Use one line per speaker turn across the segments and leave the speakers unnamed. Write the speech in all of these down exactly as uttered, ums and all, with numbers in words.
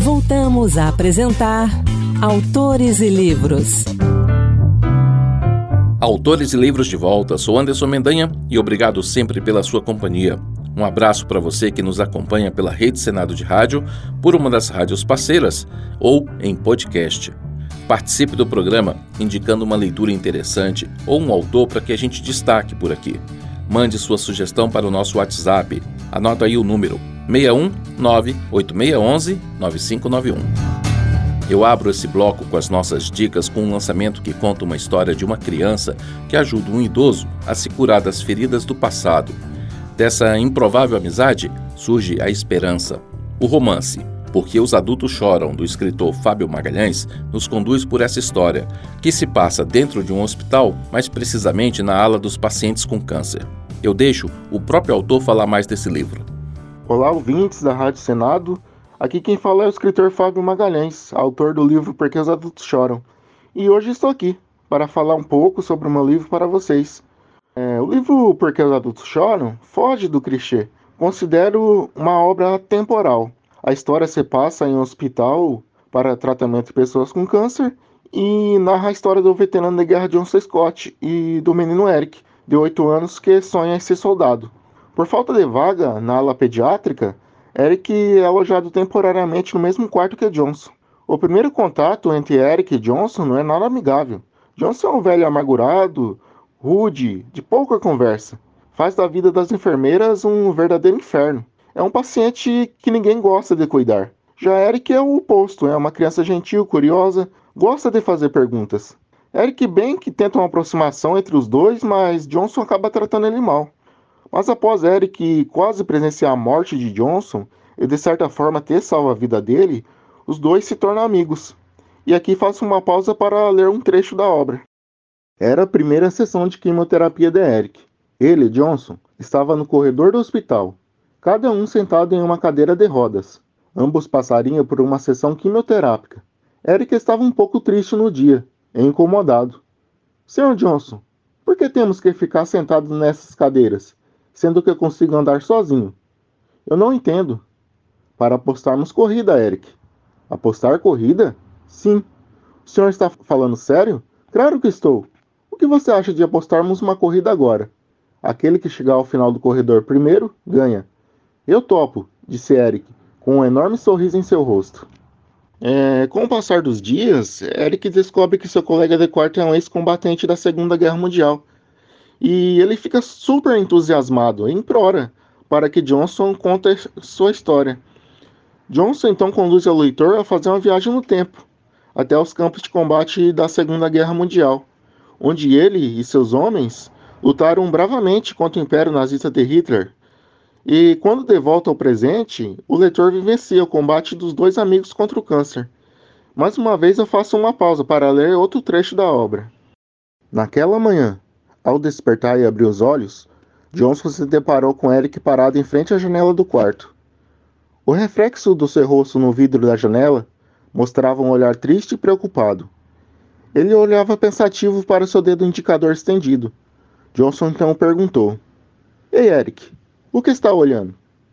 Voltamos a apresentar Autores e Livros.
Autores e Livros de volta, sou Anderson Mendanha e obrigado sempre pela sua companhia. Um abraço para você que nos acompanha pela Rede Senado de Rádio, por uma das rádios parceiras ou em podcast. Participe do programa indicando uma leitura interessante ou um autor para que a gente destaque por aqui. Mande sua sugestão para o nosso WhatsApp. Anota aí o número seis um nove oito seis um um nove cinco nove um. Eu abro esse bloco com as nossas dicas com um lançamento que conta uma história de uma criança que ajuda um idoso a se curar das feridas do passado. Dessa improvável amizade surge a esperança. O romance Porque os Adultos Choram, do escritor Fábio Magalhães, nos conduz por essa história, que se passa dentro de um hospital, mais precisamente na ala dos pacientes com câncer. Eu deixo o próprio autor falar mais desse livro.
Olá, ouvintes da Rádio Senado. Aqui quem fala é o escritor Fábio Magalhães, autor do livro Porque os Adultos Choram. E hoje estou aqui para falar um pouco sobre o meu livro para vocês. É, o livro Porque os Adultos Choram foge do clichê. Considero uma obra atemporal. A história se passa em um hospital para tratamento de pessoas com câncer e narra a história do veterano de guerra Johnson Scott e do menino Eric, de oito anos, que sonha em ser soldado. Por falta de vaga na ala pediátrica, Eric é alojado temporariamente no mesmo quarto que Johnson. O primeiro contato entre Eric e Johnson não é nada amigável. Johnson é um velho amargurado, rude, de pouca conversa. Faz da vida das enfermeiras um verdadeiro inferno. É um paciente que ninguém gosta de cuidar. Já Eric é o oposto, é uma criança gentil, curiosa, gosta de fazer perguntas. Eric bem que tenta uma aproximação entre os dois, mas Johnson acaba tratando ele mal. Mas após Eric quase presenciar a morte de Johnson e de certa forma ter salvo a vida dele, os dois se tornam amigos. E aqui faço uma pausa para ler um trecho da obra. Era a primeira sessão de quimioterapia de Eric. Ele, Johnson, estava no corredor do hospital, cada um sentado em uma cadeira de rodas. Ambos passariam por uma sessão quimioterápica. Eric estava um pouco triste no dia, e incomodado. senhor Johnson, por que temos que ficar sentados nessas cadeiras, sendo que eu consigo andar sozinho? Eu não entendo. Para apostarmos corrida, Eric. Apostar corrida? Sim. O senhor está falando sério? Claro que estou. O que você acha de apostarmos uma corrida agora? Aquele que chegar ao final do corredor primeiro, ganha. Eu topo, disse Eric, com um enorme sorriso em seu rosto. É, com o passar dos dias, Eric descobre que seu colega de quarto é um ex-combatente da Segunda Guerra Mundial. E ele fica super entusiasmado e implora para que Johnson conte sua história. Johnson então conduz o leitor a fazer uma viagem no tempo, até os campos de combate da Segunda Guerra Mundial, onde ele e seus homens lutaram bravamente contra o Império Nazista de Hitler. E quando de volta ao presente, o leitor vivencia o combate dos dois amigos contra o câncer. Mais uma vez eu faço uma pausa para ler outro trecho da obra. Naquela manhã, ao despertar e abrir os olhos, Johnson se deparou com Eric parado em frente à janela do quarto. O reflexo do seu rosto no vidro da janela mostrava um olhar triste e preocupado. Ele olhava pensativo para o seu dedo indicador estendido. Johnson então perguntou: Ei, Eric, o que está olhando?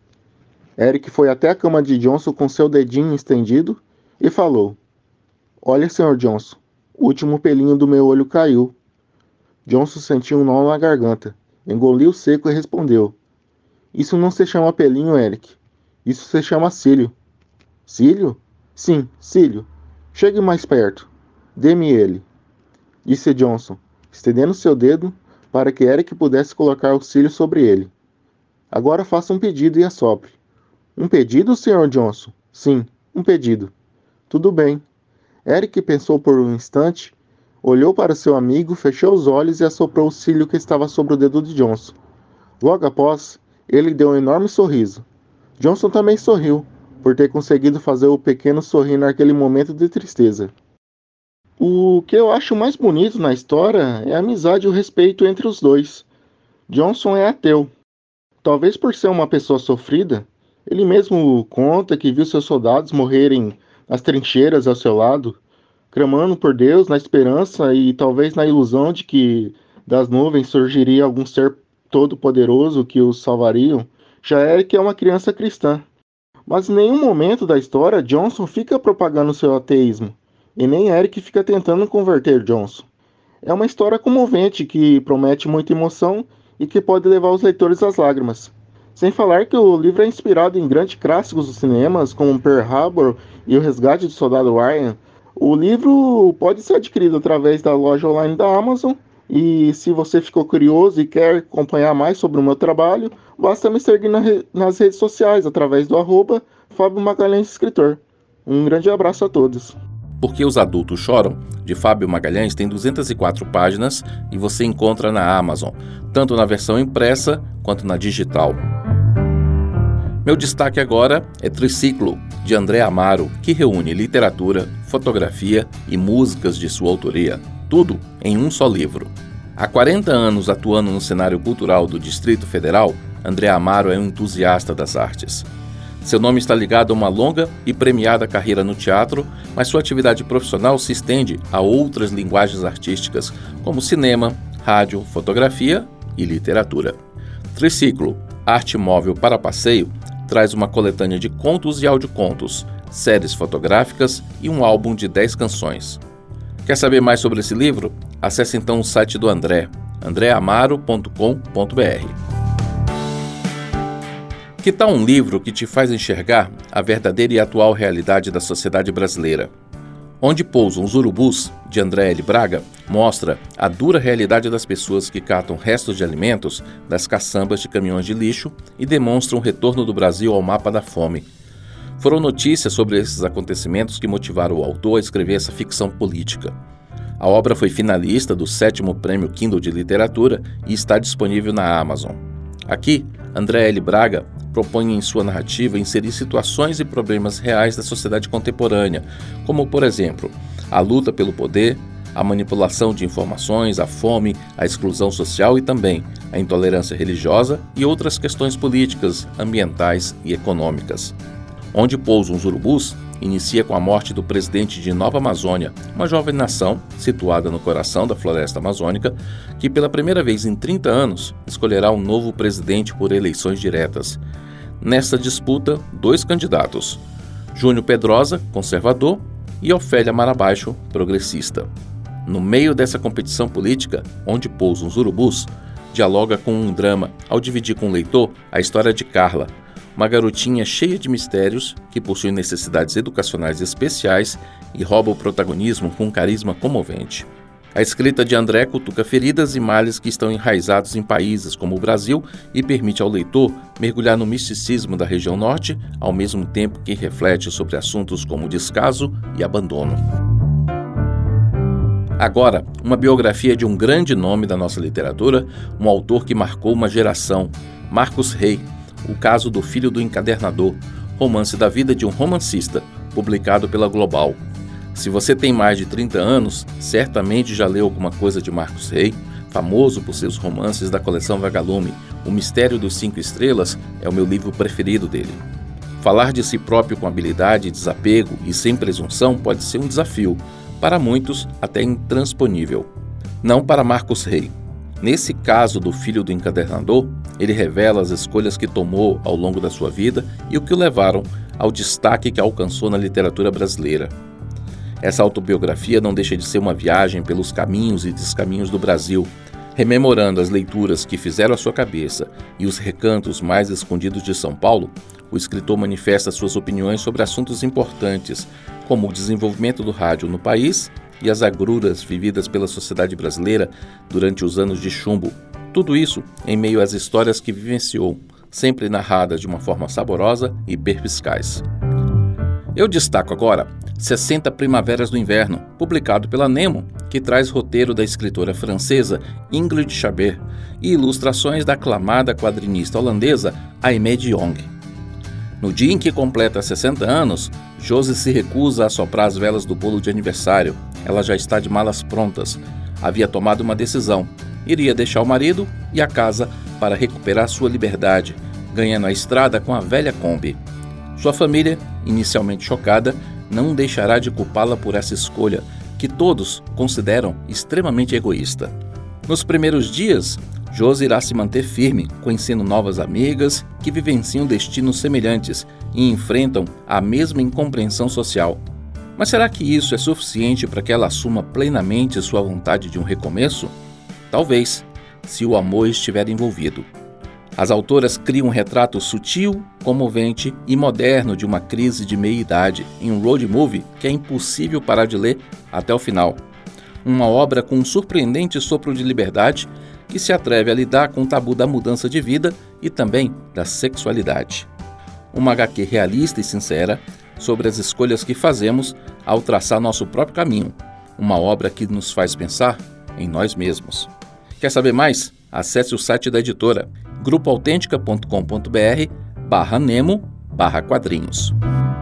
Eric foi até a cama de Johnson com seu dedinho estendido e falou: Olha, senhor Johnson, o último pelinho do meu olho caiu. Johnson sentiu um nó na garganta, engoliu seco e respondeu: Isso não se chama pelinho, Eric. Isso se chama cílio. Cílio? Sim, cílio. Chegue mais perto. Dê-me ele, disse Johnson, estendendo seu dedo para que Eric pudesse colocar o cílio sobre ele. Agora faça um pedido e assopre. Um pedido, senhor Johnson? Sim, um pedido. Tudo bem. Eric pensou por um instante, olhou para seu amigo, fechou os olhos e assoprou o cílio que estava sobre o dedo de Johnson. Logo após, ele deu um enorme sorriso. Johnson também sorriu, por ter conseguido fazer o pequeno sorrir naquele momento de tristeza. O que eu acho mais bonito na história é a amizade e o respeito entre os dois. Johnson é ateu. Talvez por ser uma pessoa sofrida, ele mesmo conta que viu seus soldados morrerem nas trincheiras ao seu lado, clamando por Deus na esperança e talvez na ilusão de que das nuvens surgiria algum ser todo-poderoso que os salvariam. Já Eric é uma criança cristã. Mas em nenhum momento da história Johnson fica propagando seu ateísmo, e nem Eric fica tentando converter Johnson. É uma história comovente que promete muita emoção e que pode levar os leitores às lágrimas. Sem falar que o livro é inspirado em grandes clássicos dos cinemas, como Pearl Harbor e O Resgate do Soldado Ryan. O livro pode ser adquirido através da loja online da Amazon, e se você ficou curioso e quer acompanhar mais sobre o meu trabalho, basta me seguir na re- nas redes sociais através do arroba Fábio Magalhães Escritor. Um grande abraço a todos.
Por que os Adultos Choram, de Fábio Magalhães, tem duzentas e quatro páginas e você encontra na Amazon, tanto na versão impressa quanto na digital. Meu destaque agora é Triciclo, de André Amaro, que reúne literatura, fotografia e músicas de sua autoria, tudo em um só livro. Há quarenta anos atuando no cenário cultural do Distrito Federal, André Amaro é um entusiasta das artes. Seu nome está ligado a uma longa e premiada carreira no teatro, mas sua atividade profissional se estende a outras linguagens artísticas, como cinema, rádio, fotografia e literatura. Triciclo, Arte Móvel para Passeio, traz uma coletânea de contos e audiocontos, séries fotográficas e um álbum de dez canções. Quer saber mais sobre esse livro? Acesse então o site do André, andré amaro ponto com ponto b r. Que tal um livro que te faz enxergar a verdadeira e atual realidade da sociedade brasileira? Onde Pousam os Urubus, de André L. Braga, mostra a dura realidade das pessoas que catam restos de alimentos das caçambas de caminhões de lixo e demonstram o retorno do Brasil ao mapa da fome. Foram notícias sobre esses acontecimentos que motivaram o autor a escrever essa ficção política. A obra foi finalista do sétimo Prêmio Kindle de Literatura e está disponível na Amazon. Aqui, André L. Braga propõe em sua narrativa inserir situações e problemas reais da sociedade contemporânea, como, por exemplo, a luta pelo poder, a manipulação de informações, a fome, a exclusão social e também a intolerância religiosa e outras questões políticas, ambientais e econômicas. Onde Pousam os Urubus inicia com a morte do presidente de Nova Amazônia, uma jovem nação situada no coração da floresta amazônica, que pela primeira vez em trinta anos escolherá um novo presidente por eleições diretas. Nesta disputa, dois candidatos, Júnior Pedrosa, conservador, e Ofélia Marabaixo, progressista. No meio dessa competição política, Onde Pousam os Urubus dialoga com um drama ao dividir com o leitor a história de Carla, uma garotinha cheia de mistérios que possui necessidades educacionais especiais e rouba o protagonismo com um carisma comovente. A escrita de André cutuca feridas e males que estão enraizados em países como o Brasil e permite ao leitor mergulhar no misticismo da região norte, ao mesmo tempo que reflete sobre assuntos como descaso e abandono. Agora, uma biografia de um grande nome da nossa literatura, um autor que marcou uma geração, Marcos Rey, O Caso do Filho do Encadernador, romance da vida de um romancista, publicado pela Global. Se você tem mais de trinta anos, certamente já leu alguma coisa de Marcos Rey, famoso por seus romances da coleção Vagalume. O Mistério dos Cinco Estrelas é o meu livro preferido dele. Falar de si próprio com habilidade, desapego e sem presunção pode ser um desafio, para muitos até intransponível. Não para Marcos Rey. Nesse caso do Filho do Encadernador, ele revela as escolhas que tomou ao longo da sua vida e o que o levaram ao destaque que alcançou na literatura brasileira. Essa autobiografia não deixa de ser uma viagem pelos caminhos e descaminhos do Brasil, rememorando as leituras que fizeram a sua cabeça e os recantos mais escondidos de São Paulo. O escritor manifesta suas opiniões sobre assuntos importantes, como o desenvolvimento do rádio no país e as agruras vividas pela sociedade brasileira durante os anos de chumbo. Tudo isso em meio às histórias que vivenciou, sempre narradas de uma forma saborosa e perspicaz. Eu destaco agora sessenta Primaveras do Inverno, publicado pela Nemo, que traz roteiro da escritora francesa Ingrid Chabert e ilustrações da aclamada quadrinista holandesa Aimee de Jong. No dia em que completa sessenta anos, Josi se recusa a soprar as velas do bolo de aniversário. Ela já está de malas prontas. Havia tomado uma decisão. Iria deixar o marido e a casa para recuperar sua liberdade, ganhando a estrada com a velha Kombi. Sua família, inicialmente chocada, não deixará de culpá-la por essa escolha, que todos consideram extremamente egoísta. Nos primeiros dias, Josi irá se manter firme, conhecendo novas amigas que vivenciam destinos semelhantes e enfrentam a mesma incompreensão social. Mas será que isso é suficiente para que ela assuma plenamente sua vontade de um recomeço? Talvez, se o amor estiver envolvido. As autoras criam um retrato sutil, comovente e moderno de uma crise de meia-idade em um road movie que é impossível parar de ler até o final. Uma obra com um surpreendente sopro de liberdade que se atreve a lidar com o tabu da mudança de vida e também da sexualidade. Uma agá quê realista e sincera sobre as escolhas que fazemos ao traçar nosso próprio caminho. Uma obra que nos faz pensar em nós mesmos. Quer saber mais? Acesse o site da editora grupo autêntica ponto com ponto b r barra nemo barra quadrinhos.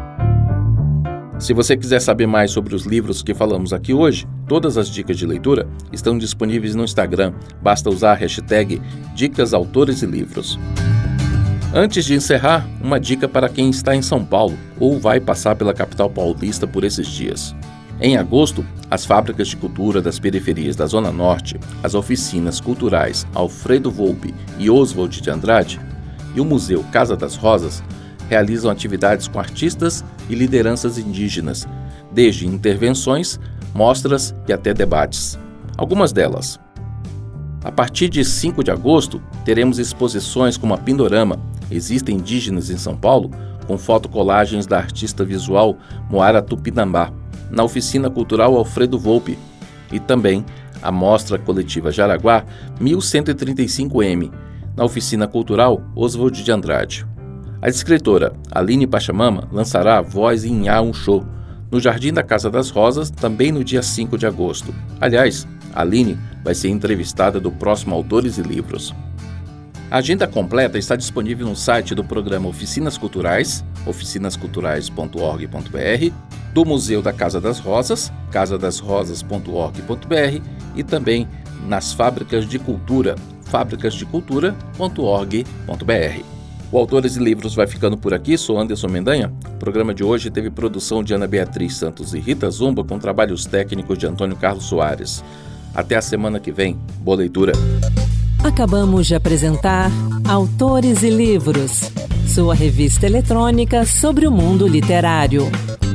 Se você quiser saber mais sobre os livros que falamos aqui hoje, todas as dicas de leitura estão disponíveis no Instagram. Basta usar a hashtag Dicas Autores e Livros. Antes de encerrar, uma dica para quem está em São Paulo ou vai passar pela capital paulista por esses dias. Em agosto, as fábricas de cultura das periferias da Zona Norte, as oficinas culturais Alfredo Volpi e Oswald de Andrade e o Museu Casa das Rosas realizam atividades com artistas e lideranças indígenas, desde intervenções, mostras e até debates. Algumas delas. A partir de cinco de agosto, teremos exposições como a Pindorama, Existem Indígenas em São Paulo, com fotocolagens da artista visual Moara Tupinambá, na Oficina Cultural Alfredo Volpi, e também a Mostra Coletiva Jaraguá mil cento e trinta e cinco M, na Oficina Cultural Oswald de Andrade. A escritora Aline Pachamama lançará Voz em Nhá um Show, no Jardim da Casa das Rosas, também no dia cinco de agosto. Aliás, a Aline vai ser entrevistada do próximo Autores e Livros. A agenda completa está disponível no site do programa Oficinas Culturais, oficinas culturais ponto org ponto b r, do Museu da Casa das Rosas, casa das rosas ponto org ponto b r e também nas Fábricas de Cultura, fábricas de cultura ponto org ponto b r. O Autores e Livros vai ficando por aqui, sou Anderson Mendanha. O programa de hoje teve produção de Ana Beatriz Santos e Rita Zumba, com trabalhos técnicos de Antônio Carlos Soares. Até a semana que vem. Boa leitura.
Acabamos de apresentar Autores e Livros, sua revista eletrônica sobre o mundo literário.